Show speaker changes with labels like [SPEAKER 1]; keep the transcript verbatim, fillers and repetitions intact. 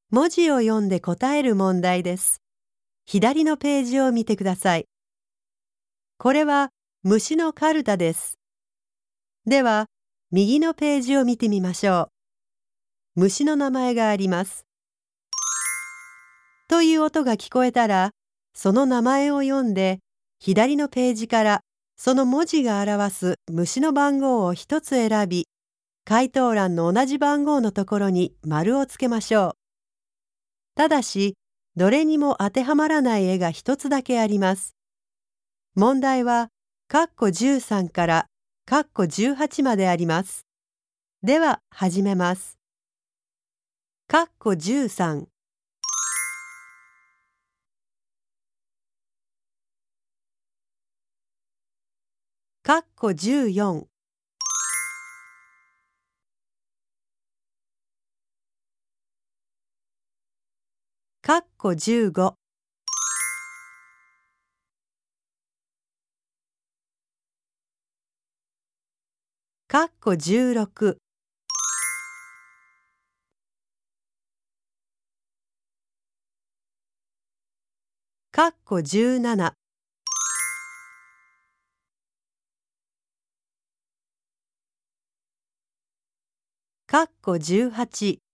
[SPEAKER 1] 文字を読んで答える問題です。左のページを見てください。これは虫のカルタです。では、右のページを見てみましょう。虫の名前があります。という音が聞こえたら、その名前を読んで、左のページからその文字が表す虫の番号を一つ選び、回答欄の同じ番号のところに丸をつけましょう。ただし、どれにも当てはまらない絵が一つだけあります。問題は、括弧じゅうさんから括弧じゅうはちまであります。では、始めます。括弧じゅうさん。括弧じゅうよん。括弧じゅうご。括弧じゅうろく。括弧じゅうなな。括弧じゅうはち。